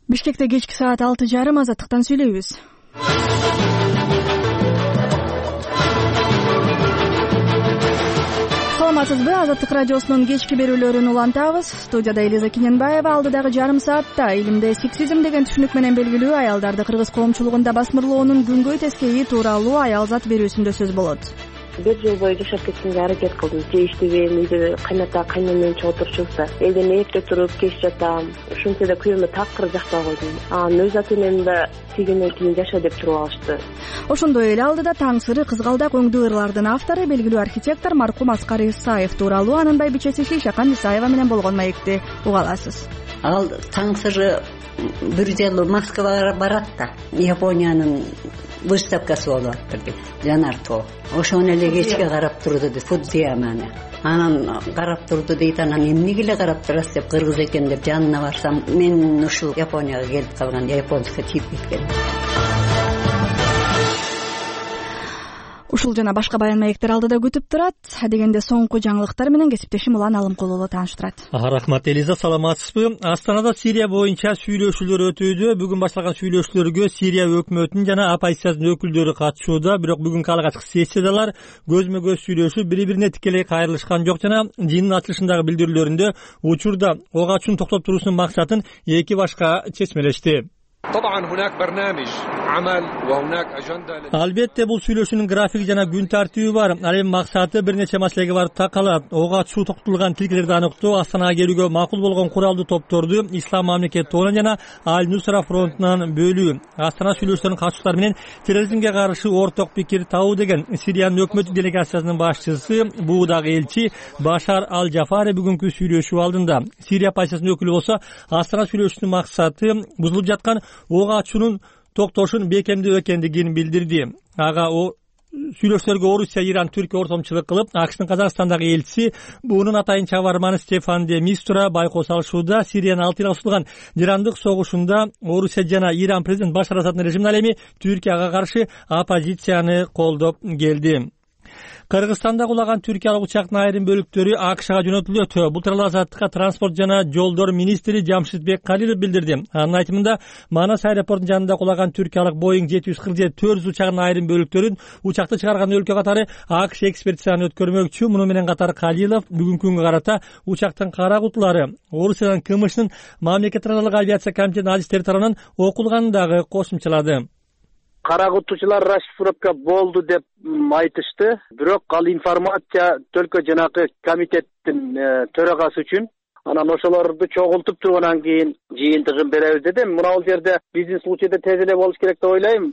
Бишкекте кечки саат 6:30 Азаттыктан сүйлөйбүз. Саламатсызбы? Азаттык радиосунун кечки берүүлөрүн улантабыз. Студияда Элиза Киненбаева. Алдыдагы жарым саатта элимде сексизм деген түшүнүк менен белгилүү аялдарды кыргыз коомчулугунда басмырлоонун күнгөй тескейи тууралуу аял зат берүүсүндө сөз болот. 1 жыл бою жашап кеткенге аракет кылдым. Же иштебейм, үйдө кайната кайнам менен чогуу отурчубузда, элден эрте туруп кеч жатам. Ушинтсе да күйөөмө такыр жакпай койдум. Өз ата-энем да тийгенден кийин жаша деп туруп алышты. Ошондой эле алдыда таң сыры кызгалдак өңдүү ырлардын автору, белгилүү архитектор маркум Аскар Исаев тууралуу анын байбичеси Шишакан Исаева менен болгон маекти уга аласыз. Ал таң сыры бир жолу Москвага барат да, Япониянын выставкасы болуп атты деп. Жанар тоо. Ошону эле кечке карап турду деп, Фудзияманы. Анан карап турду дейт, анан эмнеге эле карап турасыз деп, кыргыз экен деп жанына барсам, мен ушул Японияга келип калган, японская тип кеткен. Ушул жана башка баян маектер алдыда күтүп турат. Дегенде соңку жаңылыктар менен кесиптешим Улан Алымкулова тааныштырат. Рахмат Элиза, саламатсызбы? Астанада Сирия боюнча сүйлөшүүлөр өтүүдө. Бүгүн башталган сүйлөшүүлөргө Сирия өкмөтүнүн жана оппозициянын өкүлдөрү катышууда. Бирок бүгүнкү алгачкы сессиядалар көзмө-көз сүйлөшүп, бири-бирине тикелей кайрылышкан жок жана жыйындын ачылышындагы билдирүүлөрүндө учурда ок ачууну токтоп туруусунун максатын эки башка чечмелешти. Албетте бул сүйлөшүүнүн графики жана күн тартиби бар. Ал эми максаты бир нече маселеге барып такалат. Ок ачуу токтотулган тилкелерди аныктоо, Астанага келүүгө макул болгон куралдуу топторду Ислам мамлекети тобунан жана Аль-Нусра фронтунан бөлүү. Астана сүйлөшүүлөрүнүн катышуучулары менен терроризмге каршы орток пикир табуу деген Сириянын өкмөттүк делегациясынын башчысы, буудагы элчи Башар Аль-Жафари бүгүнкү сүйлөшүү алдында. Сирия оппозициясынын өкүлү болсо, Астана сүйлөшүүнүн максаты бузулуп жаткан ок ачуунун токтошун бекемдөө экендигин билдирди. Ага сүйлөшүүлөргө Орусия, Иран, Түркия ортомчулук кылып, АКШнын Казакстандагы элчиси буунун атайын чабарманы Стефан де Мистура байкоо салышууда. Сириянын 6 жылга созулган жырандык согушунда Орусия жана Иран президент Башар Асаддын режимин ал эми Түркияга каршы оппозицияны колдоп келди. Кыргызстанда кулаган түркиялык учактын айрым бөлүктөрү АКШга жөнөтүлөт. Бул тууралуу Азаттыкка транспорт жана жолдор министри Жамшитбек Калилов билдирди. Анын айтымында, Манас аэропортунун жанында кулаган түркиялык Boeing 747-400 учагынын айрым бөлүктөрүн учакты чыгарган өлкө катары АКШ экспедицияны өткөрмөкчү. Муну менен катар Калилов бүгүнкү күнгө карата учактын кара кутулары Орусиянын КМШнын мамлекетаралык авиация комитетинин адистери тарабынан окулганын дагы кошумчалады. Кара кутуучулар расшифровка болду деп айтышты. Бирок ал информация только жанагы комитеттин төрагасы үчүн. Анан ошолорду чогултуп тургандан кийин жыйынтыгын беребиз дедим. Мына бул жерде бизнес случайда тез эле болуш керек деп ойлойм.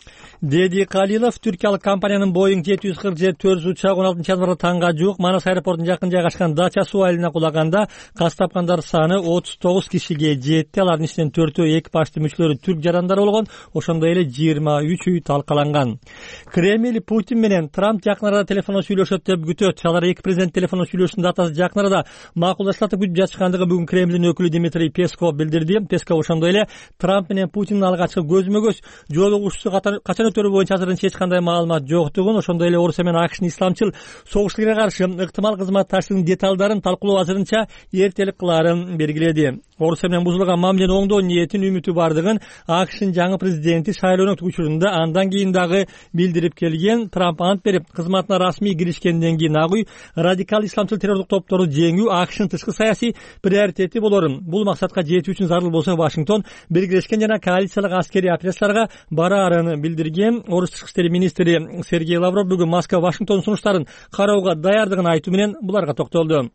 Деди Калилов. Түркиялык компаниянын Boeing 747-400 учагы 16 январда таңга жуук Манас аэропортунун жакын жайгашкан Дача суу айылына кулаганда каз тапкандар саны 39 кишиге жетти. Алардын ичинен 4 экипаждын мүчөлөрү түрк жарандары болгон. Ошондой эле 23 үй талкаланган. Кремль Путин менен Трамп жакын арада телефондо сүйлөшөт деп күтөт. Алар эки президент телефондо сүйлөшүүнүн датасы жакын арада макулдаштырып күтүп жатышкандыгын бүгүн Кремлдин өкүлү Дмитрий Песков билдирди. Песков ошондой эле Трамп менен Путиндин алгачкы көзмө-көз жолугушуусу качан өтөрү боюнча азырынча эч кандай маалымат жоктугун, ошондой эле Орусия менен АКШнын исламчыл согуштарга каршы ыктымал кызматташтыгынын деталдарын талкуулоо азырынча эртелик кылаарын белгиледи. Орусия менен бузулган мамилени оңдоо ниетин үмүтү бардыгын АКШнын жаңы президенти шайлоонун учурунда андан кийин дагы билдирип келген. Трамп ант берип, кызматына расмий киришкенден кийин ак үй радикал исламчыл террордук топторду жеңүү АКШнын тышкы саясий приоритети болорун. Бул максатка жетүү үчүн зарыл болсо Вашингтон биргелешкен жана коалициялык аскерий операцияларга бараарын билдирген. Орус тышкы иштер министри Сергей Лавров бүгүн Москва Вашингтон сунуштарын кароого даярдыгын айтуу менен буларга токтолду.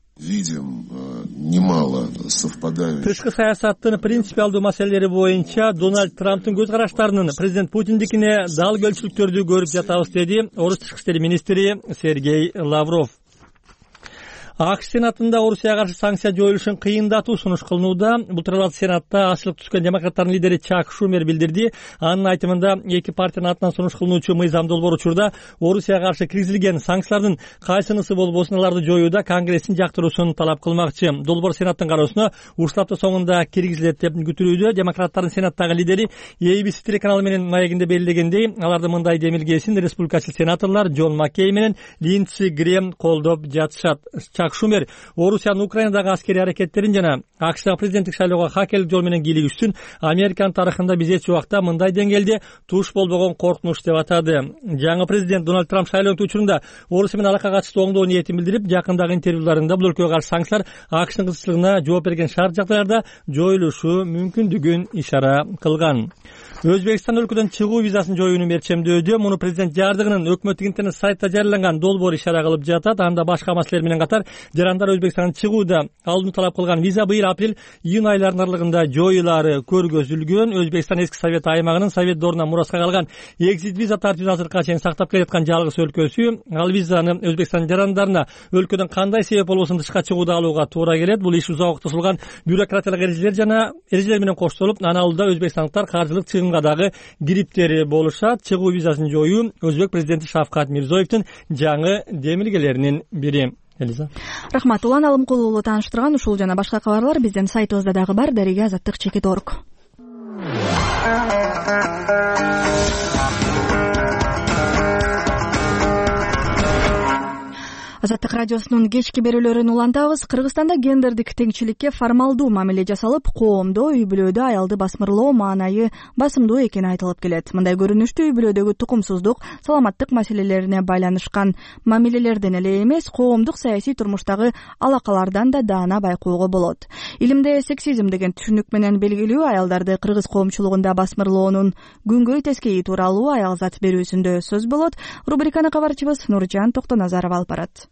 Видим немало совпаданий. Тышкы саясаттын принципиалдуу маселелери боюнча Дональд Трамптын көз караштарынын президент Путиндикине дал көлчүлүктөрдү көрүп жатабыз, деди Орус тышкы иштер министри Сергей Лавров. АКШ Сенатында Орусияга каршы санкция жоюлушун кыйындатуу сунуш кылынууда. Бул тууралуу Сенатта ачылык түшкөн демократтардын лидери Чак Шумер билдирди. Анын айтымында, эки партиянын атынан сунуш кылынуучу мыйзам долбоор учурда Орусияга каршы киргизилген санкциялардын кайсынысы болбосун аларды жоюуда Конгресстин жактыруусун талап кылмакчы. Долбоор Сенаттын кароосуна ушул апта соңунда киргизилет деп күтүлүүдө. Демократтардын Сенаттагы лидери ABC телеканалы менен маегинде белгилегендей, аларды мындай демилгесин республикачыл сенаторлор Джон Маккей менен Линдси Грэм колдоп жатышат. Чак Шумер Орусиянын Украинадагы аскерий аракеттерин жана АКШдагы президенттик шайлоого хакерлик жол менен кийлигишүүн Американын тарыхында биз эч убакта мындай деңгээлде туш болбогон коркунуч деп атады. Жаңы президент Дональд Трамп шайлоо учурунда Орусия менен алакка катыштуу оңдоо ниетин билдирип, жакындагы интервьюларында бул өлкөгө каршы санкциялар АКШдын кызыкчылыгына жооп берген шарт жагдайларда жоюлушу мүмкүндүгүн ишара кылган. Өзбекстан өлкөдөн чыгуу визасын жоюуну мерчемдөөдө муну президент жардыгынын өкмөттүк интернет сайтта жарыяланган долбоор ишара кылып жатат. Анда башка маселелер менен катар жарандар Өзбекстандан чыгууда алдын талап кылган виза быйыл апрель-июнь айларынын аралыгында жоюлары көргөзүлгөн. Өзбекстан эски совет аймагынын совет доорунан мураска калган экзит виза тартибин азыркыга чейин сактап келаткан жалгыз өлкөсү. Ал визаны Өзбекстан жарандарына өлкөдөн кандай себеп болбосун тышка чыгууда алууга туура келет. Бул иш узак убакыт созулган бюрократиялык эрежелер менен коштолуп, анан алда өзбекстандыктар каржылык чыгымга дагы кириптери болушат. Чыгуу визасын жоюу Өзбек президенти Шавкат Мирзиёевдин жаңы демилгелеринин бири. Элиза. Рахмат. Улан Алымкулуулу тааныштырган ушул жана башка кабарлар биздин сайтыбызда дагы бар. Дарига Азаттык.org. Азаттык радиосунун кечки берүүлөрүн улантабыз. Кыргызстанда гендердик теңчиликке формалдуу мамиле жасалып, коомдо үй бүлөдө аялды басмырлоо маанайы басымдуу экени айтылып келет. Мындай көрүнүштүү үй бүлөдөгү тукумсуздук, саламаттык маселелерине байланышкан мамилелерден эле эмес, коомдук саясий турмуштагы алакалардан да даана байкоого болот. Илимде сексизм деген түшүнүк менен белгилүү аялдарды кыргыз коомчулугунда басмырлоонун күнгөй тескейи тууралуу аялзат берүүсүндө сөз болот. Рубриканы кабарчыбыз Нуржан Токтоназаров алып барат.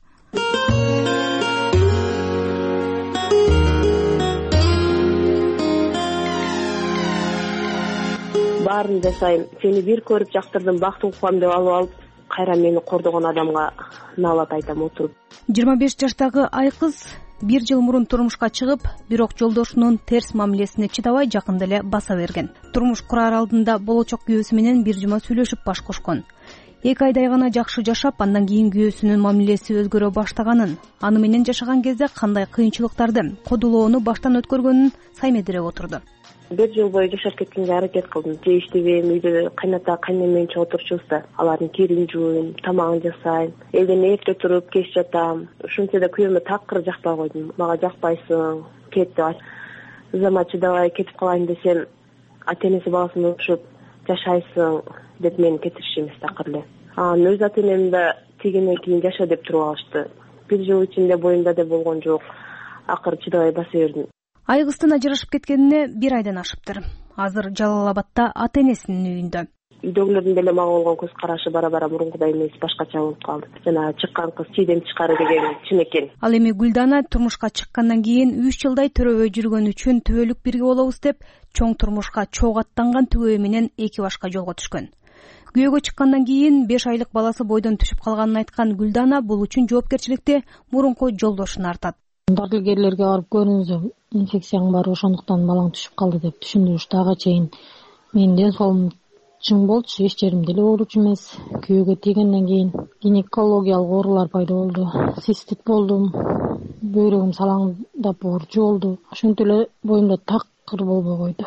Баарын жасайм. Сени бир көрүп жактырдым, бактын кубам деп алып, кайра мени кордогон адамга наалат айтам отуруп. 25 жаштагы айкыз 1 жыл мурун турмушка чыгып, бирок жолдошунун терс мамилесине чыдабай жакында эле баса берген. Турмуш курар алдында болочок күйөөсү менен бир жума сүйлөшүп баш кошкон. 2 айдай гана жакшы жашап, андан кийин күйөөсүнүн мамилеси өзгөрө баштаганын, аны менен жашаган кезде кандай кыйынчылыктарды, кодулоону баштан өткөргөнүн саймедире отурду. 1 жыл бою жашап кеткенге аракет кылдым. Же иштебейм, үйдө кайната кайнем менен чыгып отурчубузда, алардын кирин жууйм, тамагын жасайм, элден эрте туруп кеч жатам. Ушинтсе да күйөөмө такыр жакпай койдум. Мага жакпайсың, кет деп. Зама чыдабай кетип калайын десем, ата-энеси баласына урушуп жашайсың деп мени кетиришти эмес такыр эле. Анын өз ата-энем да тигенден кийин жаша деп туруп алышты. 1 жыл ичинде боюмда да болгон жок. Акыры чыдабай баса бердим. Айгыздын ажырашып кеткенине 1 айдан ашыптыр. Азыр Жалал-Абадта ата-энесинин үйүндө. Үйдөгүлөрдүн деле мага болгон көз карашы бара-бара мурункудай эмес, башкача болуп калды. Жана чыккан кыз чийдем чыкары деген чын экен. Ал эми Гүлдана турмушка чыккандан кийин 3 жылдай төрөбөй жүргөн үчүн түбөлүк бирге болобуз деп, чоң турмушка чогуу аттанган түгөө менен эки башка жолго түшкөн. Күйөөгө чыккандан кийин 5 айлык баласы бойдон түшүп калганын айткан Гүлдана бул үчүн жоопкерчиликти мурунку жолдошуна артат. Дарыгерлерге барып көрүңүз, инфекцияң бар, ошондуктан балаң түшүп калды деп түшүндүрүштү. Ага чейин менин ден соолум чың болчу, эч жерим деле ооручу эмес. Күйөөгө тийгенден кийин гинекологиялык оорулар пайда болду, цистит болдум, бөйрөгүм салаңдап оорчу болду. Ошентип эле боюмда такыр болбой койду.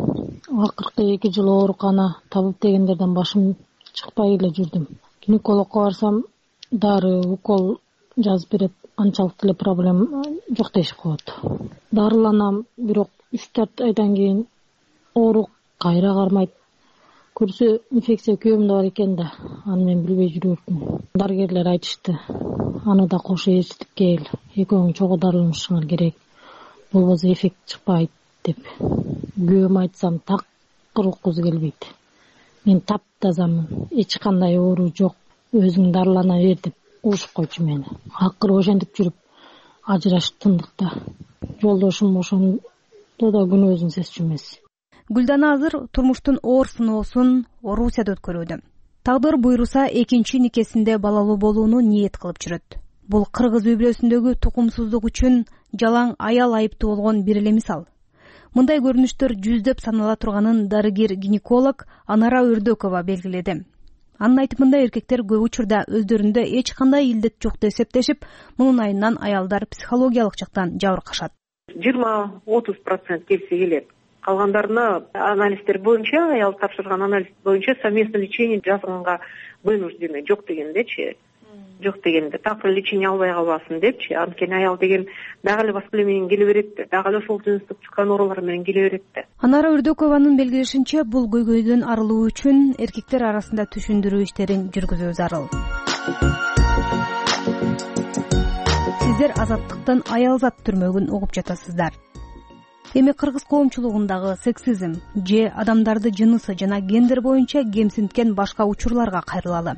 Акыркы 2 жыл оорукана табып дегендерден башым чыкпай эле жүрдүм. Гинекологко барсам, дары, укол жазып берет, анчалык деле проблема жок дешип коет. Дарыланам, бирок 3-4 айдан кийин оору кайра кармайт. Көрсө инфекция күйөөмдө бар экен да, аны мен билбей жүрөтүм. Дарыгерлер айтышты, аны да кошо ээрчитип кел, экөөң чогуу дарыланышыңар керек, болбосо эффект чыкпайт деп. Күйөөмө айтсам такыр уккузу келбейт. Мен таптазамын, эч кандай оору жок, өзүң дарылана бер деп урушуп койчу мени. Акыры ошентип жүрүп ажырашып тындык да. Жолдошум ошондо да күнөөсүн сезчү эмес. Гүлдана азыр турмуштун оор сыноосун Орусияда өткөрүүдө. Тагдыр буйруса экинчи никесинде балалуу болууну ниет кылып жүрөт. Бул кыргыз үй бүлөсүндөгү тукумсуздук үчүн жалаң аял айыптуу болгон бир эле мисал. Мындай көрүнүштөр жүздөп санала турганын дарыгер-гинеколог Анара Өрдөкова белгиледи. Анын айтымында эркектер көп учурда өздөрүндө эч кандай илдет жок деп эсептешип, мунун айынан аялдар психологиялык жактан жабыркашат. 20-30% келсе келет. Калгандарына анализдер боюнча, аял тапшырган анализ боюнча совместное лечение жазганга вынуждены жок дегендечи. жок дегенде такыр лечение албай калбасын депчи. Анткени аял деген дагы эле баскыла менен келе берет да, дагы эле ошол жыныстык чыккан оорулар менен келе берет да. Анара Үрдөкованын белгилешинче, бул көйгөйдөн арылуу үчүн эркектер арасында түшүндүрүү иштерин жүргүзүү зарыл. Сиздер азаттыктын аялзат түрмөгүн угуп жатасыздар. Эми кыргыз коомчулугундагы сексизм же адамдарды жынысы жана гендер боюнча кемсинткен башка учурларга кайрылалы.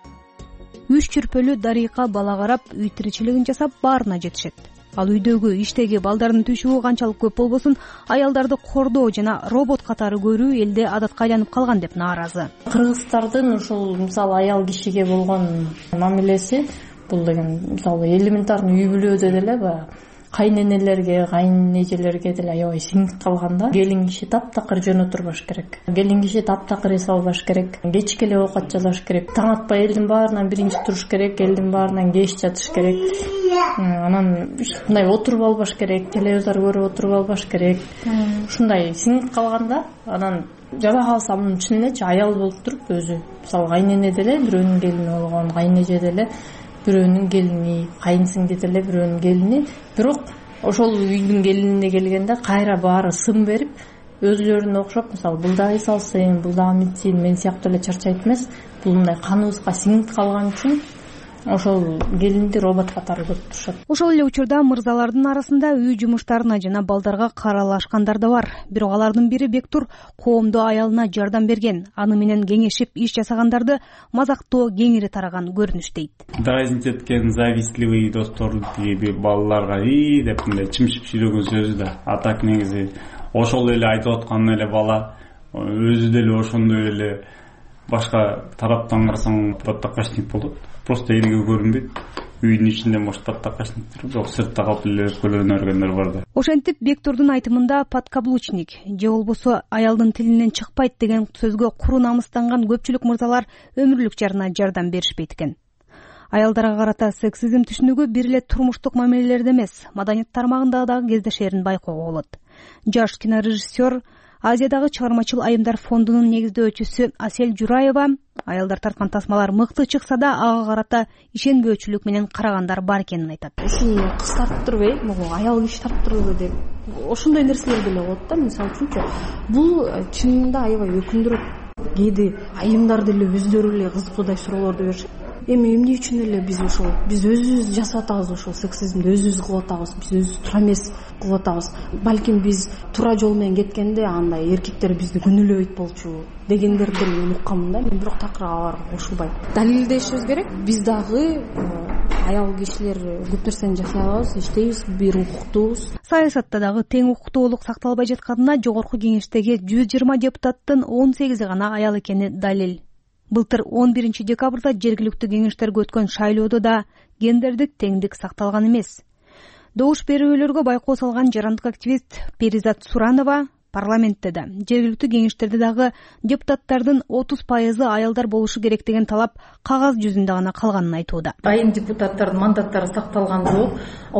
3 чүрпөлүү Дарыйка бала карап, үй тиричилигин жасап баарына жетишет. Ал үйдөгү, иштеги балдардын түшүгү канчалык көп болбосун, аялдарды кордоо жана робот катары көрүү элде адатка айланып калган деп нааразы. Кыргыздардын ушул мисалы аял кишиге болгон мамилеси бул деген мисалы элементарный үй бүлөдө деле баягы кайненелерге, кайнэжелерге деле аябай сиңип калганда, келин киши таптакыр жөн отурбаш керек. Келин киши таптакыр эс албаш керек. Кечке эле оокат жасаш керек. Таң атпай элдин баарынан биринчи туруш керек, элдин баарынан кеч жатыш керек. Анан ушундай отуруп албаш керек, телевизор көрүп отуруп албаш керек. Ушундай сиңип калганда, анан жаба калса мунун чын элечи аял болуп туруп өзү, мисалы кайнене деле бирөөнүн келини болгон, кайнеже деле бирөөнүн келини, кайынсиңди деле бирөөнүн келини, бирок ошол үйдүн келинине келгенде кайра баары сын берип, өзүлөрүнө окшоп, мисалы бул дагы эс алсын, бул дагы митсин, мен сыяктуу эле чарчайт эмес, бул мындай каныбызга сиңип калган үчүн ошол келинди робот катары көрүп турушат. Ошол эле учурда мырзалардын арасында үй жумуштарына жана балдарга каралашкандар да бар. Бирок алардын бири Бектур коомдо аялына жардам берген, аны менен кеңешип иш жасагандарды мазактоо кеңири тараган көрүнүш дейт. Дразнить эткен завистливый достор тиги балаларга деп мындай чымшып сүйлөгөн сөзү да. А так негизи ошол эле айтып аткан эле бала өзү деле ошондой эле башка тараптан карасаң подтакачник болот. Просто элге көрүнбөйт. Үйдүн ичинде может подтакачниктер, бирок сыртта калып эле өткөлөнө өргөндөр бар да. Ошентип Бектурдун айтымында подкаблучник же болбосо аялдын тилинен чыкпайт деген сөзгө куру намыстанган көпчүлүк мырзалар өмүрлүк жарына жардам беришпейт экен. Аялдарга карата сексизм түшүнүгү бир эле турмуштук мамилелерде эмес, маданият тармагында дагы кездешерин байкоого болот. Жаш кинорежиссер, Азиядагы чыгармачыл айымдар фондунун негиздөөчүсү Асель Жураева аялдар тарткан тасмалар мыкты чыкса да, ага карата ишенбөөчүлүк менен карагандар бар экенин айтат. Ушуну кыз тартып турбайбы, могу аял киши тартып турбайбы деп. Ошондой нерселер деле болот да, мисалы үчүнчү. Бул чынында аябай өкүндүрөт. Кээде айымдар деле өздөрү эле кызыкуудай суроолорду беришет. Эми эмне үчүн эле биз өзүбүз жасап атабыз ошол сексизмди, өзүбүз кылып атабыз, биз өзүбүз туура эмес кылып атабыз. Балким биз туура жол менен кеткенде андай эркектер бизди күнөөлөбөйт болчу дегендерди мен укканмын да. Мен бирок такыр аларга кошулбайм. Далилдешибиз керек. Биз дагы аял кишилер көп нерсени жасай алабыз, иштейбиз, бир укуктуубуз. Саясатта дагы тең укуктуулук сакталбай жатканына Жогорку Кеңештеги 120 депутаттын 18 гана аял экени далил. Былтыр 11 декабрда жергиликтүү кеңештерге өткөн шайлоодо да гендердик теңдик сакталган эмес. Добуш берүүлөргө байкоо салган жарандык активист Перизат Суранова парламентте да, жергиликтүү кеңештерде дагы депутаттардын 30% аялдар болушу керек деген талап кагаз жүзүндө гана калганын айтууда. Айым депутаттардын мандаттары сакталган жок.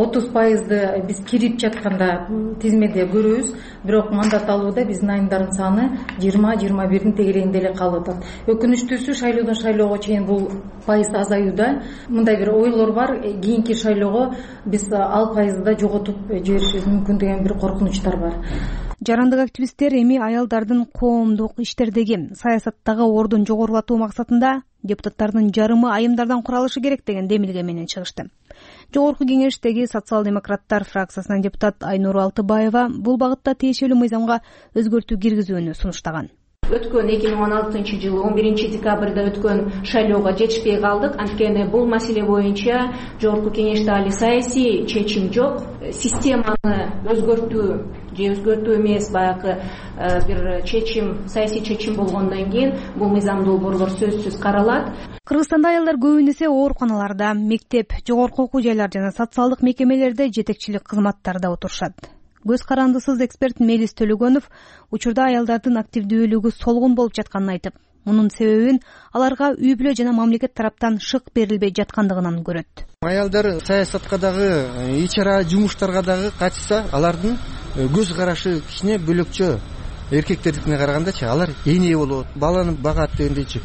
30%ды биз кирип жатканда тизмеде көрөбүз, бирок мандат алууда биздин айымдардын саны 20-21дин тегерегинде эле калып атат. Өкүнүчтүүсү шайлоодон шайлоого чейин бул пайыз азаюуда. Мындай бир ойлор бар, кийинки шайлоого биз ал пайызды жоготуп жиберишибиз мүмкүн деген бир коркунучтар бар. Жарандык активисттер эми аялдардын коомдук иштердеги, саясаттагы ордун жогорулатуу максатында депутаттардын жарымы айымдардан куралышы керек деген демилге менен чыгышты. Жогорку Кеңештеги социал-демократтар фракциясынын депутат Айнур Алтыбаева бул багытта тиешелүү мыйзамга өзгөртүү киргизүүнү сунуштаган. Өткөн 2016-жылы 11 декабрда өткөн шайлоого жетишпей калдык. Анткени бул маселе боюнча Жогорку Кеңеште али саясий чечим жок. Системаны өзгөртүү же өзгөртүү эмес, баягы бир чечим, саясий чечим болгондон кийин бул мыйзам долбоорлор сөзсүз каралат. Кыргызстанда аялдар көбүн эсе ооруканаларда, мектеп, жогорку окуу жайлар жана социалдык мекемелерде жетекчилик кызматтарда отурушат. Көз карандысыз эксперт Мелис Төлөгөнов учурда аялдардын активдүүлүгү солгун болуп жатканын айтып, мунун себебин аларга үй бүлө жана мамлекет тараптан шык берилбей жаткандыгынан көрөт. Аялдар саясатка дагы, ичара жумуштарга дагы катышса, алардын көз карашы кичине бөлөкчө. Эркектердикине карагандачы, алар эне болот, баланы багат дегендейчи.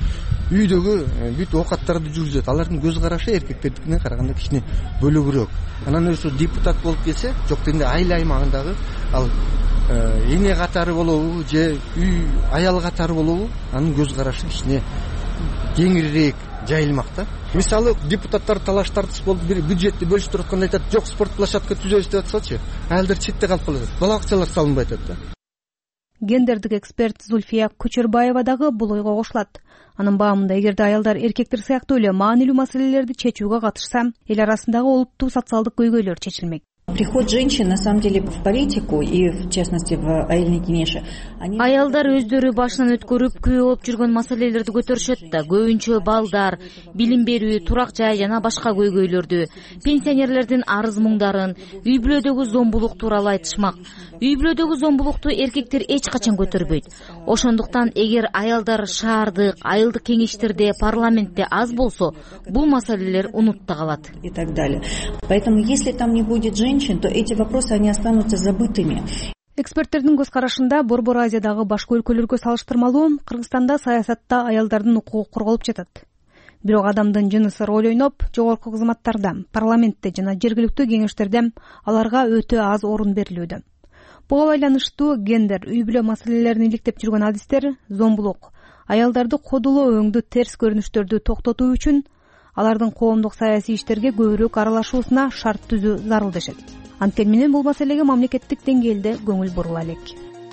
үйдөгү бүт оокаттарды жүргүзөт. Алардын көз карашы эркектердикине караганда кичине бөлөгүрөөк. Анан ошо депутат болуп келсе, жок дегенде айыл аймагындагы ал эне катары болобу же үй аял катары болобу, анын көз карашы кичине кеңирээк жайылмак да. Мисалы депутаттар талаш тартыш болуп бир бюджетти бөлүштүрүп атканда айтат, жок спорт площадка түзөбүз деп атсачы, аялдар четте калып калат. Бала бакчалар салынбай атат да. Гендердик эксперт Зульфия Кучербаева дагы бул ойго кошулат. Анын баамында, эгерде аялдар эркектер сыяктуу эле маанилүү маселелерди чечүүгө катышса, эл арасындагы олуттуу социалдык көйгөйлөр чечилмек. Приход женщин на самом деле в политику и в частности в айылный кеңеши. Аялдар өздөрү башынан өткөрүп күбө болуп жүргөн маселелерди көтөрүшөт да, көбүнчө балдар, билим берүү, турак жай жана башка көйгөйлөрдү, пенсионерлердин арыз муңдарын, үй бүлөдөгү зомбулук тууралуу айтышмак. Үй бүлөдөгү зомбулукту эркектер эч качан көтөрбөйт. Ошондуктан эгер аялдар шаардык, айылдык кеңештерде, парламентте аз болсо, бул маселелер унутта калат. И так далее. Поэтому если там не будет женщин, то эти вопросы они останутся забытыми. Эксперттердин көз карашында Борбор Азиядагы башка өлкөлөргө салыштырмалуу Кыргызстанда саясатта аялдардын укугу корголуп жатат. Бирок адамдын жынысы роль ойноп, жогорку кызматтарда, парламентте жана жергиликтүү кеңештерде аларга өтө аз орун берилүүдө. Буга байланыштуу гендер, үй бүлө маселелерин иликтеп жүргөн адистер зомбулук, аялдарды кодулоо өңдүү терс көрүнүштөрдү токтотуу үчүн алардын коомдук саясий иштерге көбүрөөк аралашуусуна шарт түзүү зарыл дешет. Анткени менен бул маселеге мамлекеттик деңгээлде көңүл бурула элек.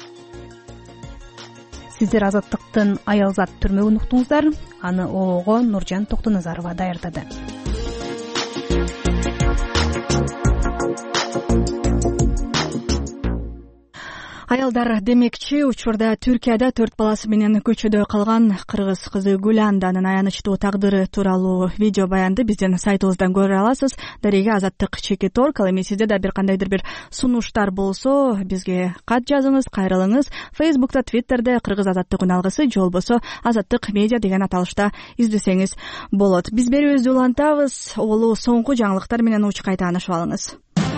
Сиздер Азаттыктын Аялзат түрмөгүн уктуңуздар. Аны ОООго Нуржан Токтоназарова даярдады. Аялдар демекчи, учурда Түркияда 4 баласы менен көчөдө калган кыргыз кызы Гуланданын аянычтуу тагдыры тууралуу видео баянды биздин сайтыбыздан көрө аласыз. Дареге Азаттык /Торк. Ал эми сизде да бир кандайдыр бир сунуштар болсо, бизге кат жазыңыз, кайрылыңыз. Фейсбукта, Твиттерде Кыргыз Азаттык үналгысы же болбосо Азаттык медиа деген аталышта издесеңиз болот. Биз берүүбүздү улантабыз. Олу соңку жаңылыктар менен уч кайта таанышып алыңыз.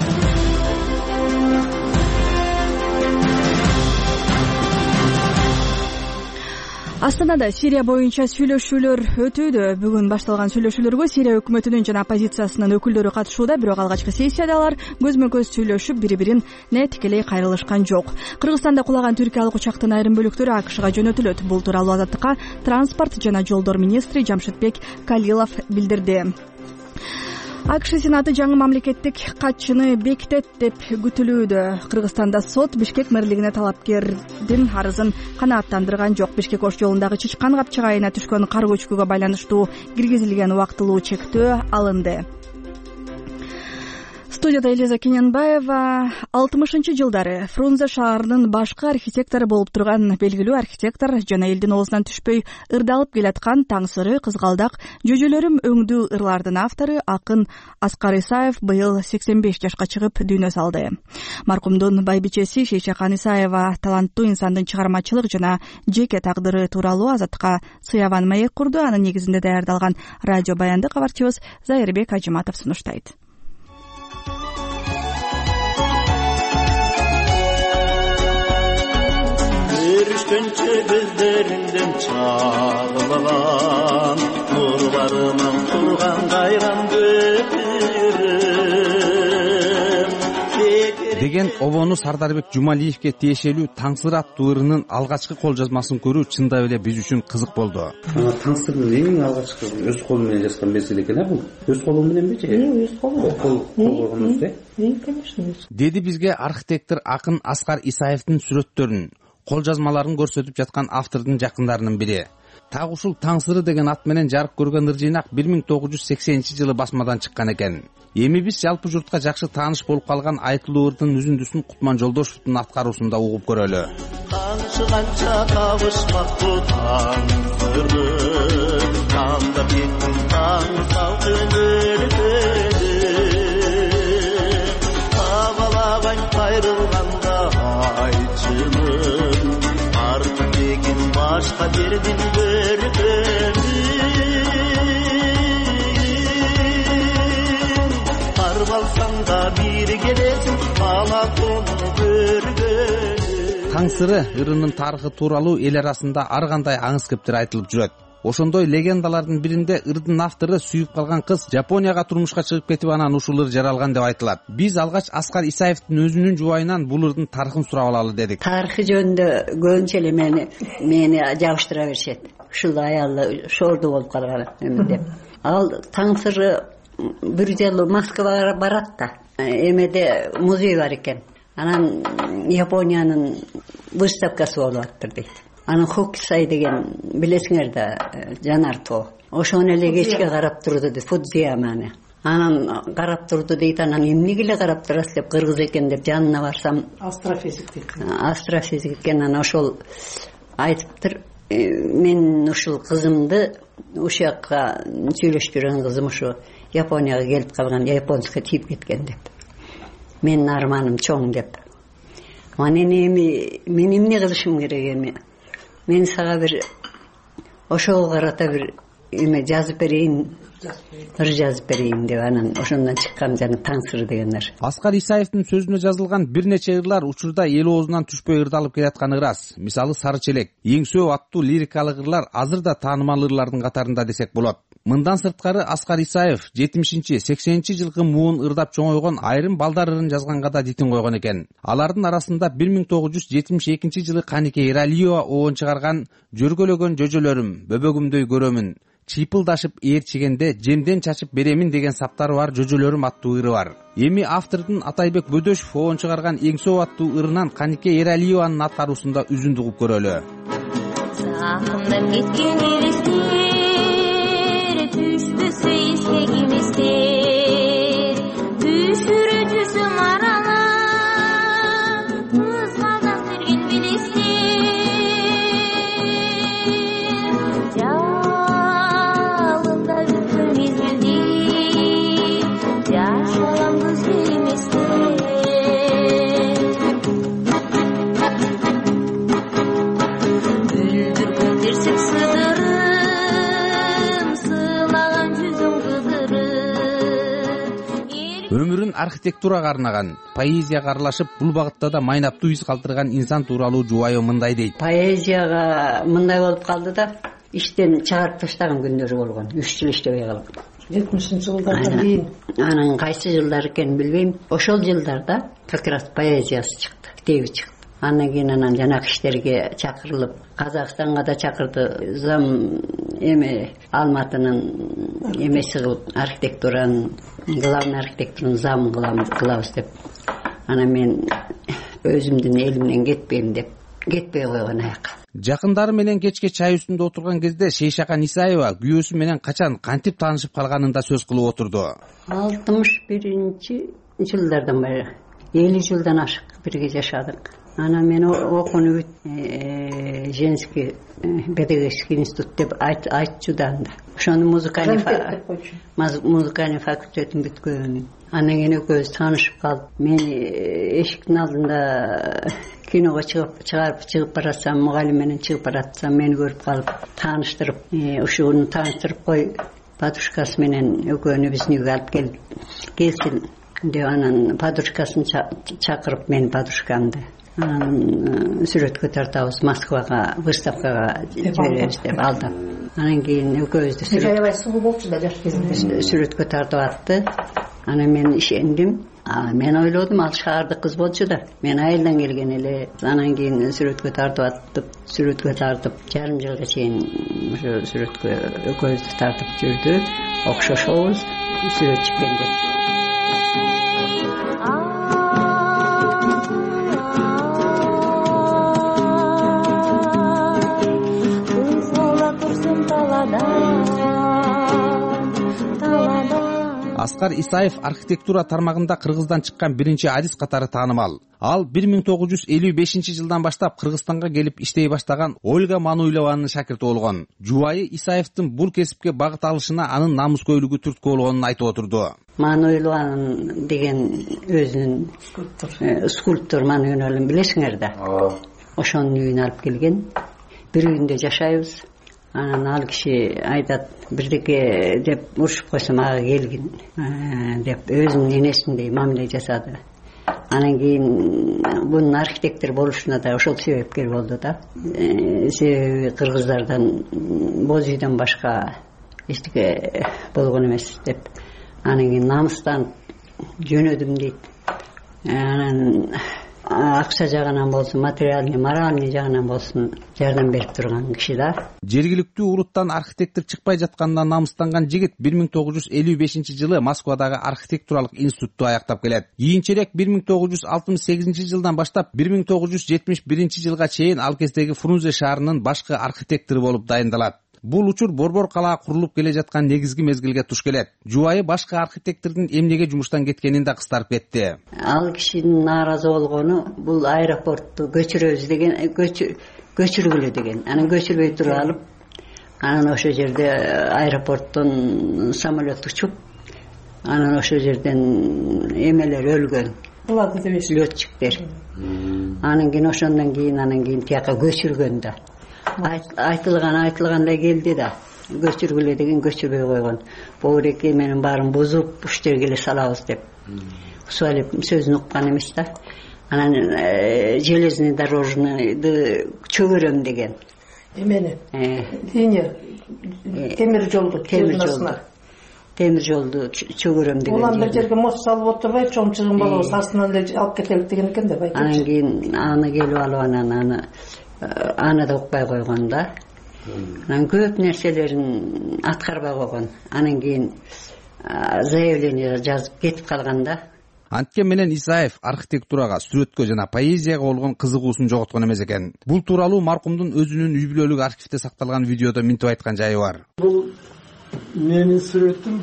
Астанада Сирия боюнча сүйлөшүүлөр өтүүдө. Бүгүн башталган сүйлөшүүлөргө Сирия өкмөтүнүн жана оппозициянын өкүлдөрү катышууда, бирок алгачкы сессияда алар көзмө-көз сүйлөшүп, бири-бирин тикелей кайрылышкан жок. Кыргызстанда кулаган түркиялык учактын айрым бөлүктөрү АКШга жөнөтүлөт. Бул тууралуу Азаттыкка транспорт жана жолдор министри Жамшитбек Калилов билдирди. АКШ Сенаты жаңы мамлекеттик катчыны бекитет деп күтүлүүдө. Кыргызстанда сот Бишкек мэрлигине талапкердин арызын канааттандырган жок. Бишкек Ош жолундагы Чычкан капчыгайына түшкөн кар көчкүгө байланыштуу киргизилген убактылуу чектөө алынды. Студияда Элиза Кененбаева. 60-жылдары Фрунзе шаарынын башкы архитектору болуп турган белгилүү архитектор жана элдин оозунан түшпөй ырдалып келаткан Таңсыры, Кызгалдак, Жөжөлөрүм өңдүү ырлардын автору акын Аскар Исаев быйыл 85 жашка чыгып дүйнө салды. Маркумдун байбичеси Шейшакан Исаева таланттуу инсандын чыгармачылык жана жеке тагдыры тууралуу Азаттыкка сыяван маек курду. Анын негизинде даярдалган радио баянды кабарчыбыз Зайырбек Ажыматов сунуштайт. Көрүшкөнчө көздөрүңдөн чагылган нурларынан турган кайран көпүрөм деген обону Сардарбек Жумалиевке тиешелүү Таңсыр аттуу ырынын алгачкы кол жазмасын көрүү чындап эле биз үчүн кызык болду. Таңсырдын эң алгачкы өз колу менен жазган меселе экен, бул өз колу менен бе же? Өз колу. Кол койгонбуз Конечно. Деди бизге архитектор акын Аскар Исаевдин сүрөттөрүн, кол жазмаларын көрсөтүп жаткан автордун жакындарынын бири. Так ушул Таңсыры деген ат менен жарык көргөн ыр-жыйнак 1980-жылы басмадан чыккан экен. Эми биз жалпы журтка жакшы тааныш болуп калган айтылуу ырдын үзүндүсүн Кутман Жолдошовдун аткаруусунда угуп көрөлү. Канча табышмактуу Таңсыры, канда беттин таң салкынырды. Табалаган кайрылганда айтчымын, артын деген башка жердин көргөнүм. Карып алсаң да бири келесиң, бала тону көргөнүм. Таңсыры ырынын тарыхы тууралуу эл арасында ар кандай аңыз кептер айтылып жүрөт. Ошондой легендалардын биринде ырдын автору сүйүп калган кыз Жапонияга турмушка чыгып кетип анан ушул ыр жаралган деп айтылат. Биз алгач Аскар Исаевдин өзүнүн жубайынан бул ырдын тарыхын сурап алалы дедик. Тарыхы жөнүндө көбүнчө эле мени жабыштыра беришет. Ушул аялы шорду болуп калган деп. Ал таңсыры бир жолу Москвага барат да. Эмеде музей бар экен. Анан Япониянын выставкасы болуп аттыр дейт. Анан Хокусай деген билесиңер да жанар тоо. Ошону эле кечке карап турду дейт. Фудзияманы. Анан карап турду дейт. Анан эмнеге эле карап турасыз деп кыргыз экен деп жанына барсам астрофизик экен. Анан ошол айтыптыр. Мен ушул кызымды ушул жакка сүйлөшүп жүргөн кызым ушу Японияга келип калган, японская тийип кеткен деп. Менин арманым чоң деп. Анан эми мен эмне кылышым керек эми? Мен сага бир ошого карата бир эме жазып берейин, ыр жазып берейин деп анан ошондон чыккан жана Таңсыр дегендер. Аскар Исаевдин сөзүнө жазылган бир нече ырлар учурда эл оозунан түшпөй ырдалып келатканы ырас. Мисалы Сары челек, Эңсөө аттуу лирикалык ырлар азыр да таанымал ырлардын катарында десек болот. Мындан сырткары Аскар Исаев 70-80 жылкы муун ырдап чоңойгон айрым балдар ырын жазганга да дитин койгон экен. Алардын арасында 1972 жылы Канике Эралиева оон чыгарган Жөргөлөгөн жөжөлөрүм, бөбөгүмдөй көрөмүн, чыйпылдашып ээрчигенде жемден чачып беремин деген саптары бар жөжөлөрүм аттуу ыры бар. Эми автордун Атайбек Бөдөшов оон чыгарган Эңсөө аттуу ырынан Канике Эралиеванын аткаруусунда үзүндү угуп көрөлү. Сахымдан кеткен элестер, түшпөсө эске киместер, түшүрө жүзүм аралап, кызгалдап берген белестер. Өмүрүн архитектурага арнаган, поэзияга аралашып, бул багытта да майнаптуу из калтырган инсан тууралуу жубайы мындай дейт. Поэзияга мындай болуп калды да, иштен чыгарып таштаган күндөрү болгон. 3 жыл иштебей калган. 70-жылдардан кийин. Анан кайсы жылдар экенин билбейм. Ошол жылдарда как раз поэзиясы чыкты, китеби чыкты. Андан кийин анан жанагы иштерге чакырылып, Казакстанга да чакырды. Зам эме Алматынын эмеси кылып, архитектуранын, главный архитектурун зам кылабыз деп. Анан мен өзүмдүн элимден кетпейм деп, кетпей койгон аяк. Жакындары менен кечке чай үстүндө отурган кезде Шейшакан Исаева күйөөсү менен качан кантип таанышып калганын да сөз кылып отурду. 61-жылдардан бери 50 жылдан ашык бирге жашадык. Анан мен окууну женский педагогический институт деп айтчудан да. Ошону музыкальный факультетин бүткөн. Анан кийин экөөбүз таанышып калдык. Мен эшиктин алдында киного чыгып баратсам, мугалим менен чыгып баратсам, мени көрүп калып, тааныштырып, ушуну тааныштырып кой, подружкасы менен экөөнү биздин үйгө алып келсин деп анан подружкасын чакырып, мен подружкамды анан сүрөткө тартабыз, Москвага выставкага жиберебиз деп алдап. Анан кийин экөөбүздү аябай сулуу болчу да жаш кезинде. Сүрөткө тартып атты. Анан мен ишендим. Мен ойлодум, ал шаардык кыз болчу да. Мен айылдан келген эле. Анан кийин сүрөткө тартып, жарым жылга чейин ошо сүрөткө экөөбүздү тартып жүрдү. Окшошобуз, сүрөт чыккенде. Аскар Исаев архитектура тармагында Кыргыздан чыккан биринчи адис катары таанымал. Ал 1955 жылдан баштап Кыргызстанга келип иштей баштаган Ольга Мануйлованын шакирти болгон. Жубайы Исаевдин бул кесипке багыт алышына анын намыскөйлүгү түрткү болгонун айтып отурду. Мануйлованын деген өзүнүн скульптор Мануйлованын билесиңер да. Ошонун үйүнө алып келген. Бир үйүндө жашайбыз. Анан ал киши айтат, бирдеке деп урушуп койсом ага келгин деп өзүнүн энесиндей мамиле жасады. Анан кийин бунун архитектор болушуна да ошол себепкер болду да. Себеби кыргыздардан боз үйдөн башка эчтеке болгон эмес деп. Анан кийин намыстан жөнөдүм дейт. Анан акча жагынан болсун, материальный, моральный жагынан болсун жардам берип турган киши да. Жергиликтүү улуттан архитектор чыкпай жаткандан намыстанган жигит 1955-жылы Москвадагы архитектуралык институтту аяктап келет. Кийинчерээк 1968-жылдан баштап 1971-жылга чейин ал кездеги Фрунзе шаарынын башкы архитектору болуп дайындалат. Бул учур Борбор калаа курулуп келе жаткан негизги мезгилге туш келет. Жубайы башкы архитектордун эмнеге жумуштан кеткенин да кыстарып кетти. Ал кишинин нааразы болгону бул аэропортту көчүрөбүз деген, көчүргүлө деген. Анан көчүрбөй туруп алып, анан ошол жерде аэропорттон самолет учуп, анан ошол жерден эмелер өлгөн. Летчиктер. Анан кийин ошондон кийин тияка көчүргөн да. Айтылгандай келди да. Көчүргүлө деген көчүрбөй койгон. Богурек эменин баарын бузуп, уш жерге эле салабыз деп. Суалеп сөзүн уккан эмес да. Анан железный дорожныйды чөгөрөм деген. Эмени? Темир жолду, темир жолду чөгөрөм деген. Улам жерге мост салып отурбай, чоңчугун балабыз астынан эле алып кетелик деген экен деп айтып. Анан кийин аны келип алып аны да укпай койгон да. Анан көп нерселерин аткарбай койгон. Анан кийин заявление жазып кетип калган да. Анткен менен Исаев архитектурага, сүрөткө жана поэзияга болгон кызыгуусун жоготкон эмес экен. Бул тууралуу маркумдун өзүнүн үй бүлөлүк архивде сакталган видеодо минтип айткан жайы бар. Бул менин сүрөтүм,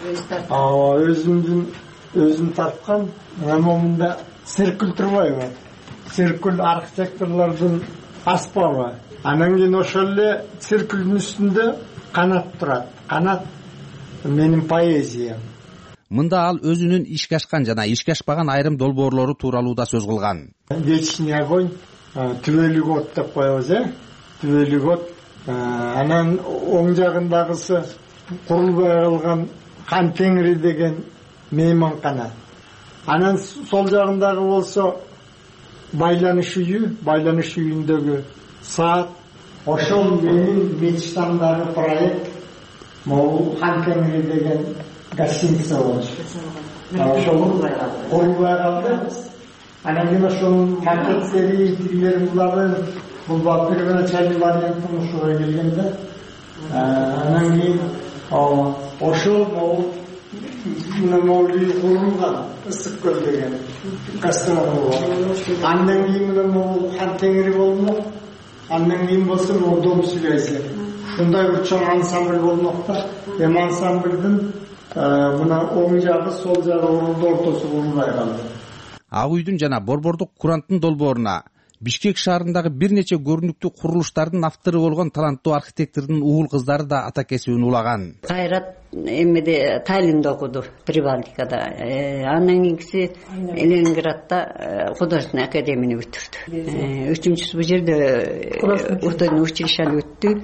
өзүм тарткан. Мында циркуль турбайбы? Циркуль архитекторлордун аспабы. Анан кийин ошол эле циркулдун үстүндө канат турат. Канат менин поэзиям. Мында ал өзүнүн ишке ашкан жана ишке ашпаган айрым долбоорлору тууралуу да сөз кылган. Вечный огонь, түбөлүк от деп коебуз, түбөлүк от. Анан оң жагындагысы курулбай калган Хан Теңири деген мейманкана. Анан сол жагындагы болсо байланыш үйүндөгү саат. Ошол менин мечтамдагы проект могул Хан Теңири деген гостиница болчу. Ошол курулбай калды. Анан кийин ошонун макеттери, тигилерин бул первоначальный вариант турмушка келгенде, анан кийин ошол могул үй курулган, Ысык көл деген гастроному. Андан кийин могул Хан Теңири болмок. Андан кийин болсо Дом связи. Ушундай бир чоң ансамбль болмок да. Ансамбльдин мына оң жагы, сол жагы ортосу курулбай калды. Ак үйдүн жана Борбордук Куранттын долбооруна Бишкек шаарындагы бир нече көрүнүктүү курулуштардын автору болгон таланттуу архитектордун угул кыздары да ата кесибин улаган. Кайрат эмеде Таллинде окуду, Прибалтикада. Андан кийинкиси Ленинградда художественный академияны бүтүрдү. Үчүнчүсү бул жерде художественный училищени бүттү.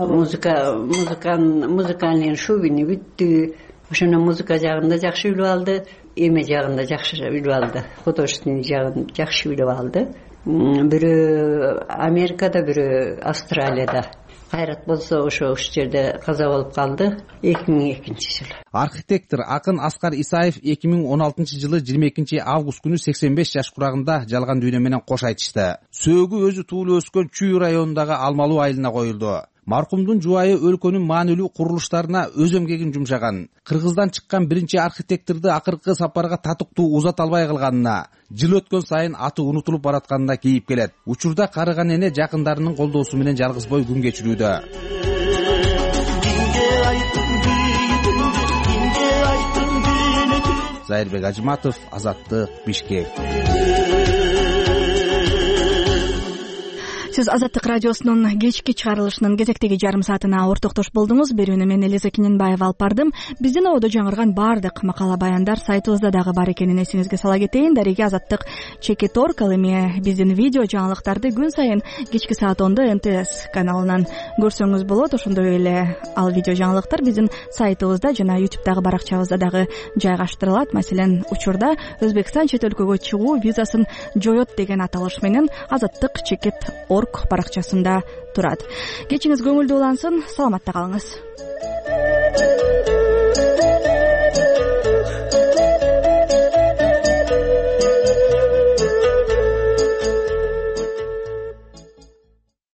Музыкальный шубини бүттү. Ошондон музыка жагында жакшы билип алды, эме жагында жакшы билип алды, художественный жагын жакшы билип алды. Бирөө Америкада, бирөө Австралияда. Кайрат болсо ошо жерде каза болуп калды 2002-жылы. Архитектор акын Аскар Исаев 2016-жылы 22-август күнү 85 жаш курагында жалган дүйнө менен кош айтышты. Сөөгү өзү туулуп өскөн Чүй районундагы Алмалуу айылына коюлду. Маркумдун жубайы өлкөнүн маанилүү курулуштарына өз эмгегин жумшаган. Кыргыздан чыккан биринчи архитекторду акыркы сапарга татыктуу узат албай калганына, жыл өткөн сайын аты унутулуп баратканына кейип келет. Учурда карыган эне жакындарынын колдоосу менен жалгызбой күн кечирүүдө. Зайырбек Ажыматов, Азаттык, Бишкек. Сиз Азаттык радиосунун кечки чыгарылышынын кезектеги жарым саатына ортоктош болдуңуз. Берүүнү мен Элиза Киненбаева алып бардым. Биздин ободо жаңырган баардык макала баяндар сайтыбызда дагы бар экенин эсиңизге сала кетейин. Дареги Азаттык.org. Ал эми биздин видео жаңылыктарды күн сайын кечки саат 10:00 НТС каналынан көрсөңүз болот. Ошондой эле ал видео жаңылыктар биздин сайтыбызда жана YouTube'дагы баракчабызда дагы жайгаштырылат. Маселен, учурда Өзбекстан чет өлкөгө чыгуу визасын жоет деген аталыш менен Азаттык.org баракчасында турат. Кечиңиз көңүлдүү улансын. Саламатта калыңыз.